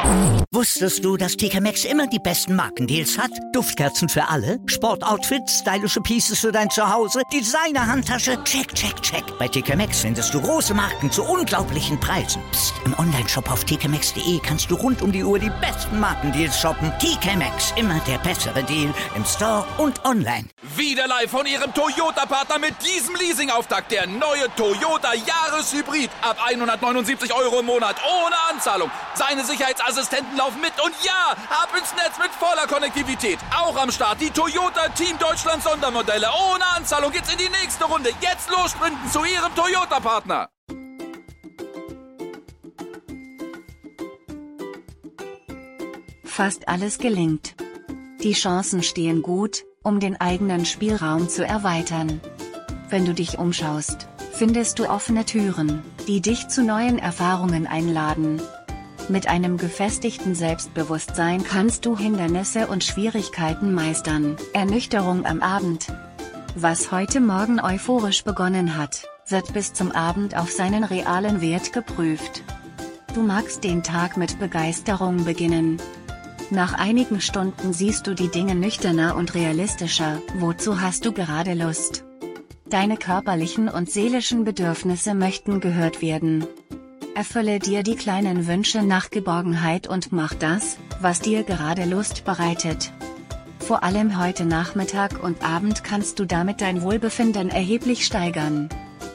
Wusstest du, dass TK Maxx immer die besten Markendeals hat? Duftkerzen für alle, Sportoutfits, stylische Pieces für dein Zuhause, Designer-Handtasche, check, check, check. Bei TK Maxx findest du große Marken zu unglaublichen Preisen. Psst. Im Onlineshop auf tkmaxx.de kannst du rund um die Uhr die besten Markendeals shoppen. TK Maxx, immer der bessere Deal im Store und online. Wieder live von Ihrem Toyota-Partner mit diesem Leasing-Auftakt. Der neue Toyota Jahreshybrid. Ab 179 € im Monat. Ohne Anzahlung. Seine Sicherheitsassistenten laufen mit. Und ja, ab ins Netz mit voller Konnektivität. Auch am Start die Toyota Team Deutschland Sondermodelle. Ohne Anzahlung geht's in die nächste Runde. Jetzt los sprinten zu Ihrem Toyota-Partner. Fast alles gelingt. Die Chancen stehen gut, um den eigenen Spielraum zu erweitern. Wenn du dich umschaust, findest du offene Türen, die dich zu neuen Erfahrungen einladen. Mit einem gefestigten Selbstbewusstsein kannst du Hindernisse und Schwierigkeiten meistern. Ernüchterung am Abend. Was heute Morgen euphorisch begonnen hat, wird bis zum Abend auf seinen realen Wert geprüft. Du magst den Tag mit Begeisterung beginnen. Nach einigen Stunden siehst du die Dinge nüchterner und realistischer. Wozu hast du gerade Lust? Deine körperlichen und seelischen Bedürfnisse möchten gehört werden. Erfülle dir die kleinen Wünsche nach Geborgenheit und mach das, was dir gerade Lust bereitet. Vor allem heute Nachmittag und Abend kannst du damit dein Wohlbefinden erheblich steigern.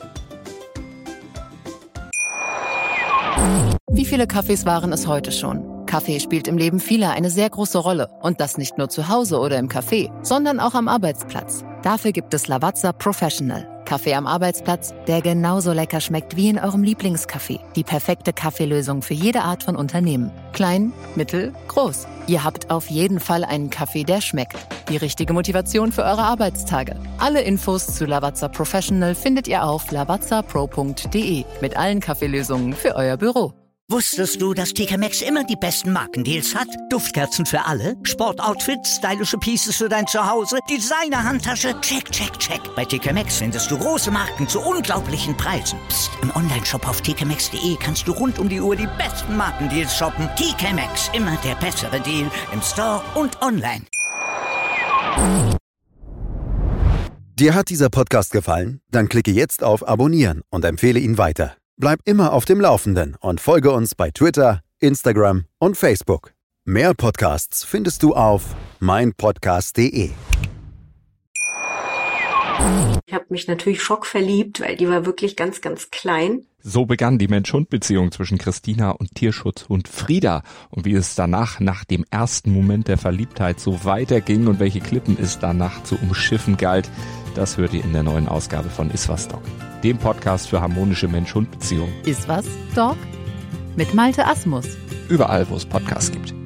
Wie viele Kaffees waren es heute schon? Kaffee spielt im Leben vieler eine sehr große Rolle. Und das nicht nur zu Hause oder im Café, sondern auch am Arbeitsplatz. Dafür gibt es Lavazza Professional. Kaffee am Arbeitsplatz, der genauso lecker schmeckt wie in eurem Lieblingscafé. Die perfekte Kaffeelösung für jede Art von Unternehmen. Klein, mittel, groß. Ihr habt auf jeden Fall einen Kaffee, der schmeckt. Die richtige Motivation für eure Arbeitstage. Alle Infos zu Lavazza Professional findet ihr auf lavazzapro.de mit allen Kaffeelösungen für euer Büro. Wusstest du, dass TK Maxx immer die besten Markendeals hat? Duftkerzen für alle, Sportoutfits, stylische Pieces für dein Zuhause, Designer-Handtasche, check, check, check. Bei TK Maxx findest du große Marken zu unglaublichen Preisen. Psst. Im Onlineshop auf tkmaxx.de kannst du rund um die Uhr die besten Markendeals shoppen. TK Maxx, immer der bessere Deal im Store und online. Dir hat dieser Podcast gefallen? Dann klicke jetzt auf Abonnieren und empfehle ihn weiter. Bleib immer auf dem Laufenden und folge uns bei Twitter, Instagram und Facebook. Mehr Podcasts findest du auf meinpodcast.de. Ich habe mich natürlich schockverliebt, weil die war wirklich ganz, ganz klein. So begann die Mensch-Hund-Beziehung zwischen Christina und Tierschutzhund Frieda. Und wie es danach, nach dem ersten Moment der Verliebtheit, so weiterging und welche Klippen es danach zu umschiffen galt, das hört ihr in der neuen Ausgabe von Iswas Dog, dem Podcast für harmonische Mensch-Hund-Beziehungen. Iswas Dog? Mit Malte Asmus. Überall, wo es Podcasts gibt.